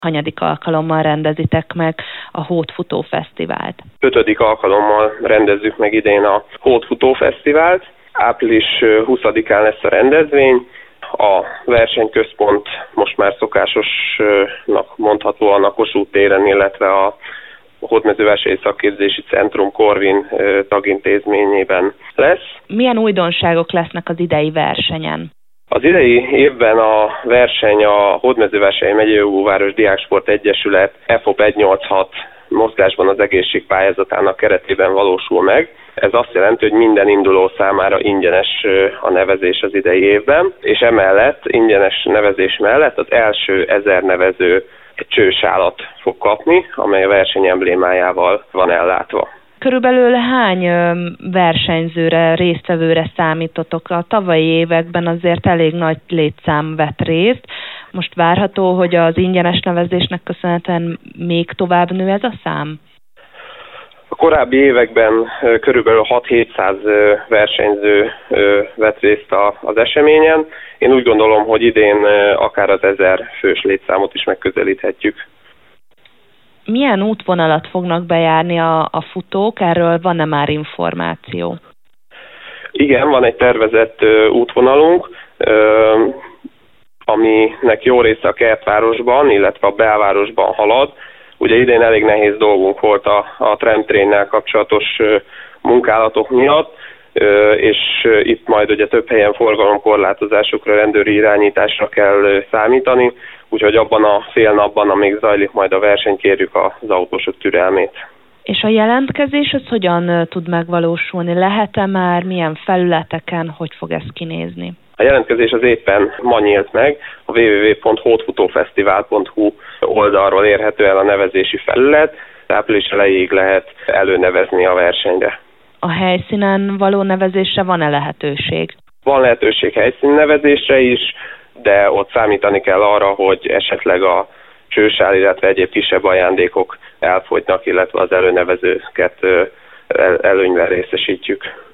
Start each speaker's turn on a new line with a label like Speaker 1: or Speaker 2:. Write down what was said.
Speaker 1: Hanyadik alkalommal rendezitek meg a Hódfutó Fesztivált?
Speaker 2: 5. alkalommal rendezzük meg idén a Hódfutó Fesztivált. Április 20-án lesz a rendezvény. A versenyközpont most már szokásosnak mondhatóan a Kossuth téren, illetve a Hódmezővásárhelyi Szakképzési Centrum Corvin tagintézményében lesz.
Speaker 1: Milyen újdonságok lesznek az idei versenyen?
Speaker 2: Az idei évben a verseny a Hódmezővásárhelyi Megyei Jogú Város Diáksport Egyesület EFOP 186 mozgásban az egészség pályázatának keretében valósul meg. Ez azt jelenti, hogy minden induló számára ingyenes a nevezés az idei évben, és emellett, ingyenes nevezés mellett az első 1000 nevező egy csősálat fog kapni, amely a verseny emblémájával van ellátva.
Speaker 1: Körülbelül hány versenyzőre, résztvevőre számítotok? A tavalyi években azért elég nagy létszám vett részt. Most várható, hogy az ingyenes nevezésnek köszönhetően még tovább nő ez a szám?
Speaker 2: A korábbi években körülbelül 6-700 versenyző vett részt az eseményen. Én úgy gondolom, hogy idén akár az 1000 fős létszámot is megközelíthetjük.
Speaker 1: Milyen útvonalat fognak bejárni a futók? Erről van-e már információ?
Speaker 2: Igen, van egy tervezett útvonalunk, aminek jó része a kertvárosban, illetve a belvárosban halad. Ugye idén elég nehéz dolgunk volt a tramtrénnel kapcsolatos munkálatok miatt, és itt majd ugye több helyen forgalomkorlátozásokra, rendőri irányításra kell számítani, úgyhogy abban a fél napban, amíg zajlik majd a verseny, kérjük az autósok türelmét.
Speaker 1: És a jelentkezés az hogyan tud megvalósulni? Lehet-e már, milyen felületeken, hogy fog ez kinézni?
Speaker 2: A jelentkezés az éppen ma nyílt meg, a www.hódfutófesztivál.hu oldalról érhető el a nevezési felület, április elejéig lehet előnevezni a versenyre.
Speaker 1: A helyszínen való nevezésre van-e lehetőség?
Speaker 2: Van lehetőség helyszínnevezésre is, de ott számítani kell arra, hogy esetleg a csősál, illetve egyéb kisebb ajándékok elfogynak, illetve az előnevezőket előnyben részesítjük.